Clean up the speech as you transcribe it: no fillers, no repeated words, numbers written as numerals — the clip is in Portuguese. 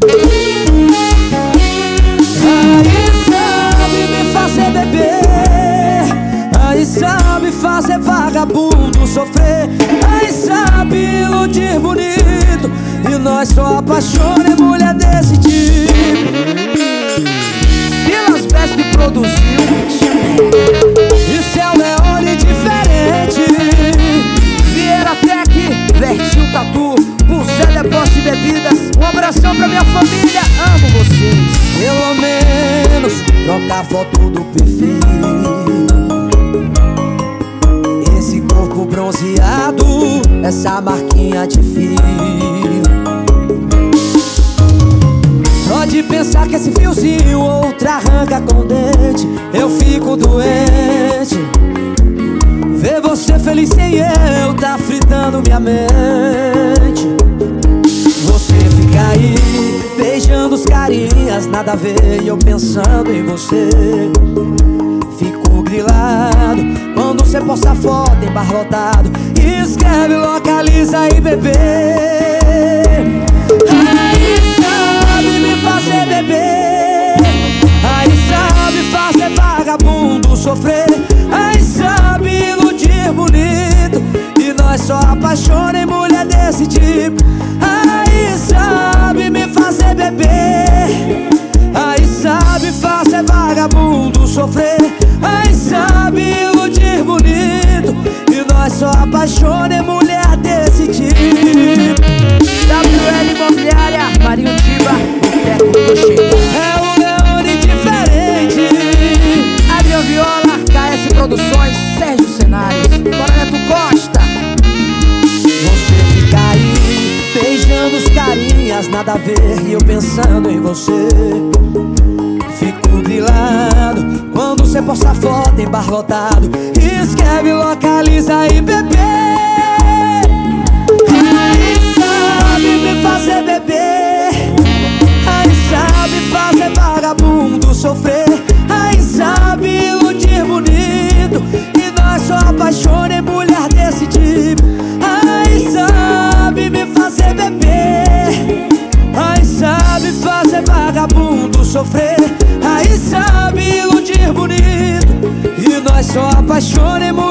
Aí sabe me fazer beber, aí sabe fazer vagabundo sofrer, aí sabe iludir bonito, e nós só apaixona em mulher desse tipo. Silas Best que produziu, isso é o Leone diferente. Vieira Tech, Vertil Tatu, Pulsar Depósito de Bebidas. Um abração pra minha família, amo vocês. Pelo menos trocar foto do perfil, esse corpo bronzeado, essa marquinha de fio. Só de pensar que esse fiozinho outra arranca com dente, eu fico doente. Ver você feliz sem eu tá fritando minha mente. Você fica aí beijando os carinhas, nada a ver, e eu pensando em você. Fico grilado quando você posta foto em bar lotado e escreve localiza aí, bebê. Aí sabe me fazer beber, aí sabe fazer vagabundo sofrer, aí sabe iludir bonito, e nós só apaixona em mulher desse tipo. Aí sabe me fazer beber, aí sabe fazer vagabundo sofrer, aí sabe iludir bonito, e nós só apaixona em mulher desse tipo. WL Imobiliária, Marinho Tiba, Boteco do Cheiro. É o Leone diferente. Adriano Viola, KS Produções, Sérgio Cenários, Neto Costa. Você fica aí beijando os carinhas, nada a ver, e eu pensando em você. Fico grilado quando você posta foto em bar lotado e escreve localiza aí, bebê. Aí sabe me fazer beber, aí sabe fazer vagabundo sofrer, aí sabe iludir bonito, e nós só apaixona em mulher desse tipo. Aí sabe me fazer beber, aí sabe fazer vagabundo sofrer, aí sabe iludir bonito, e nós só apaixona em mulher.